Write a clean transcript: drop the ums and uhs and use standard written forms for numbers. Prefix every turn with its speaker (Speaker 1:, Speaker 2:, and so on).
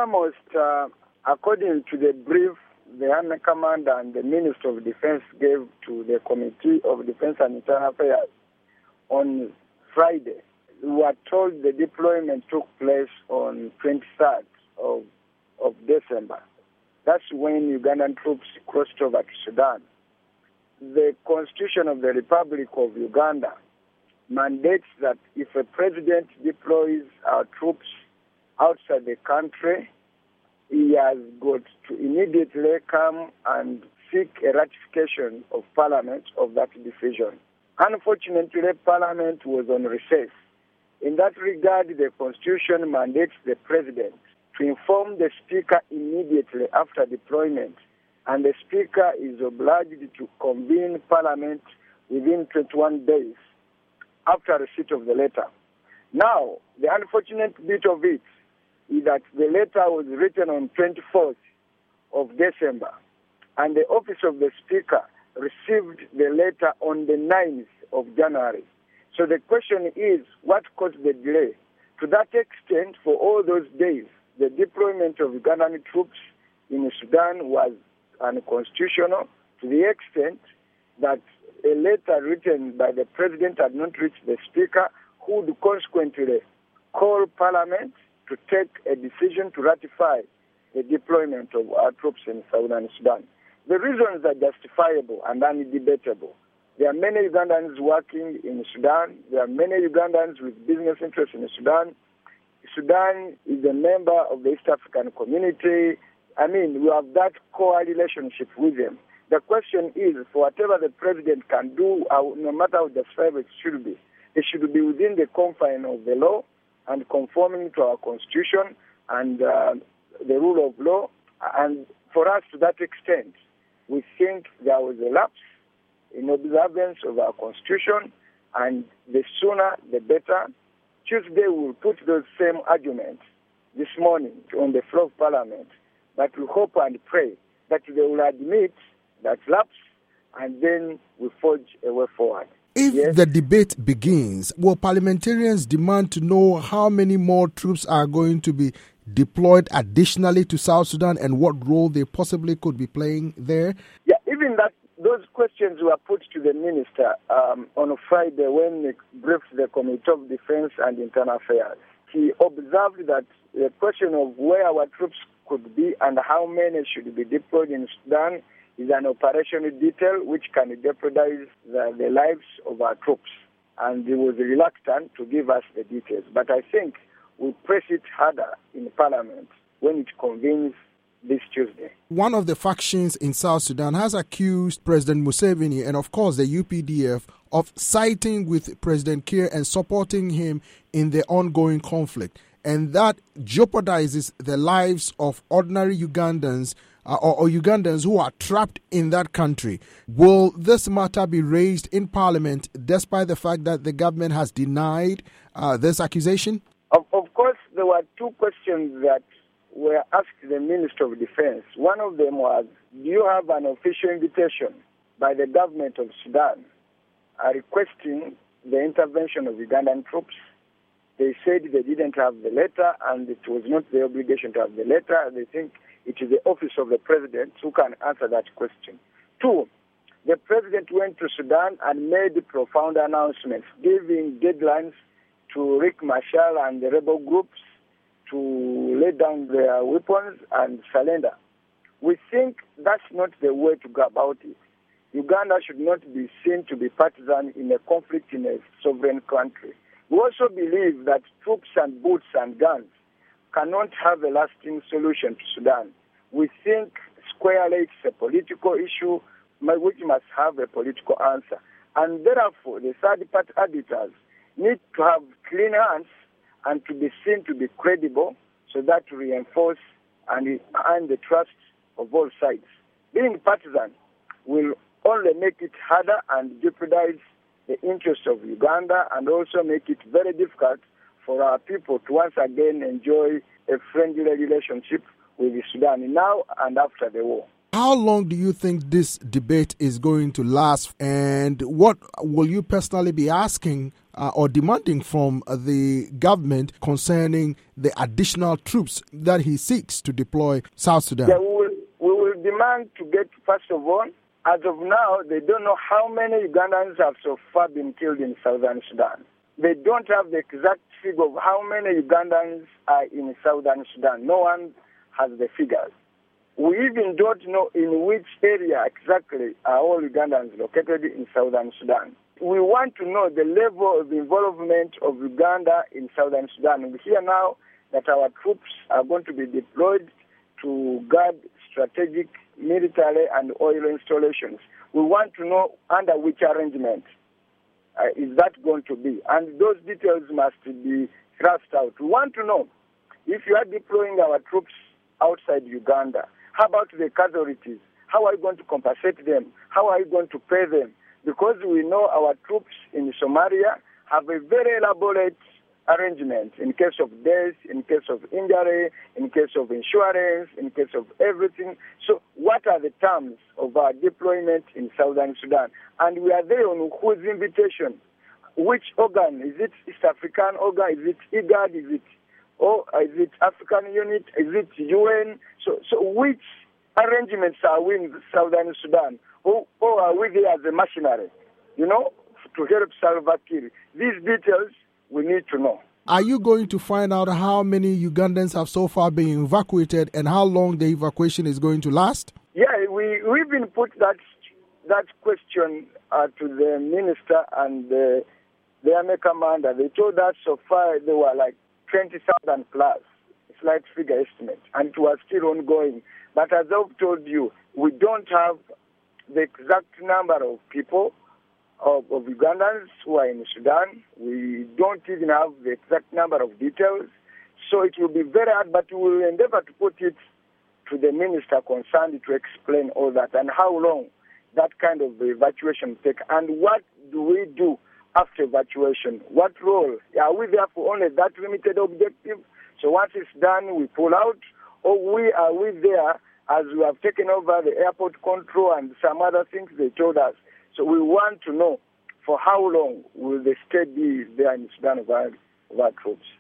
Speaker 1: foremost, according to the brief the Army Commander and the Minister of Defense gave to the Committee of Defense and Internal Affairs on Friday, we were told the deployment took place on 23rd of December. That's when Ugandan troops crossed over to Sudan. The Constitution of the Republic of Uganda mandates that if a president deploys our troops outside the country, he has got to immediately come and seek a ratification of Parliament of that decision. Unfortunately, Parliament was on recess. In that regard, the Constitution mandates the President to inform the Speaker immediately after deployment, and the Speaker is obliged to convene Parliament within 21 days after receipt of the letter. Now, the unfortunate bit of it is that the letter was written on 24th of December, and the office of the Speaker received the letter on the 9th of January. So the question is, what caused the delay? To that extent, for all those days, the deployment of Ugandan troops in Sudan was unconstitutional to the extent that a letter written by the President had not reached the Speaker, who would consequently call Parliament to take a decision to ratify the deployment of our troops in Southern Sudan. The reasons are justifiable and undebatable. There are many Ugandans working in Sudan. There are many Ugandans with business interests in Sudan. Sudan is a member of the East African community. I mean, we have that core relationship with them. The question is, for whatever the President can do, no matter how justifiable it should be within the confines of the law and conforming to our Constitution and the rule of law. And for us, to that extent, we think there was a lapse in observance of our Constitution, and the sooner the better. Tuesday we will put those same arguments this morning on the floor of Parliament, but we hope and pray that they will admit that lapse, and then we forge a way forward.
Speaker 2: If the debate begins, will parliamentarians demand to know how many more troops are going to be deployed additionally to South Sudan and what role they possibly could be playing there?
Speaker 1: Yeah, even that, those questions were put to the minister on Friday when he briefed the Committee of Defense and Internal Affairs. He observed that the question of where our troops could be and how many should be deployed in Sudan is an operational detail which can jeopardize the lives of our troops. And he was reluctant to give us the details. But I think we'll press it harder in Parliament when it convenes this Tuesday.
Speaker 2: One of the factions in South Sudan has accused President Museveni and, of course, the UPDF of siding with President Kiir and supporting him in the ongoing conflict. And that jeopardizes the lives of ordinary Ugandans or Ugandans who are trapped in that country. Will this matter be raised in Parliament despite the fact that the government has denied this accusation?
Speaker 1: Of course, there were two questions that were asked the Minister of Defense. One of them was, do you have an official invitation by the government of Sudan requesting the intervention of Ugandan troops? They said they didn't have the letter and it was not their obligation to have the letter. They think it is the office of the President who can answer that question. Two, the President went to Sudan and made profound announcements, giving deadlines to Riek Machar and the rebel groups to lay down their weapons and surrender. We think that's not the way to go about it. Uganda should not be seen to be partisan in a conflict in a sovereign country. We also believe that troops and boots and guns cannot have a lasting solution to Sudan. We think squarely it's a political issue which must have a political answer. And therefore, the third-party arbiters need to have clean hands and to be seen to be credible so that to reinforce and earn the trust of all sides. Being partisan will only make it harder and jeopardize the interests of Uganda and also make it very difficult for our people to once again enjoy a friendly relationship with Sudan now and after the war.
Speaker 2: How long do you think this debate is going to last, and what will you personally be asking or demanding from the government concerning the additional troops that he seeks to deploy South Sudan?
Speaker 1: Yeah, we will demand to get, first of all, as of now, they don't know how many Ugandans have so far been killed in Southern Sudan. They don't have the exact figure of how many Ugandans are in Southern Sudan. No one has the figures. We even don't know in which area exactly are all Ugandans located in Southern Sudan. We want to know the level of involvement of Uganda in Southern Sudan. We hear now that our troops are going to be deployed to guard strategic military and oil installations. We want to know under which arrangement is that going to be. And those details must be thrust out. We want to know if you are deploying our troops outside Uganda, how about the casualties? How are you going to compensate them? How are you going to pay them? Because we know our troops in Somalia have a very elaborate arrangement in case of death, in case of injury, in case of insurance, in case of everything. So what are the terms of our deployment in Southern Sudan? And we are there on whose invitation? Which organ? Is it East African organ? Is it IGAD? Is it African unit? Is it UN? So which arrangements are we in Southern Sudan? Or are we there as a machinery, to help Salva Kiir? These details we need to know.
Speaker 2: Are you going to find out how many Ugandans have so far been evacuated and how long the evacuation is going to last?
Speaker 1: Yeah, we've been put that question to the minister and the army commander. They told us so far there were like 20,000 plus. It's like figure estimate, and it was still ongoing. But as I've told you, we don't have the exact number of people, of Ugandans who are in Sudan. We don't even have the exact number of details. So it will be very hard, but we will endeavor to put it to the minister concerned to explain all that and how long that kind of evacuation will take. And what do we do after evacuation? What role? Are we there for only that limited objective? So once it's done, we pull out? Or are we there as we have taken over the airport control and some other things they told us? So we want to know for how long will the state be there in Sudan of our troops.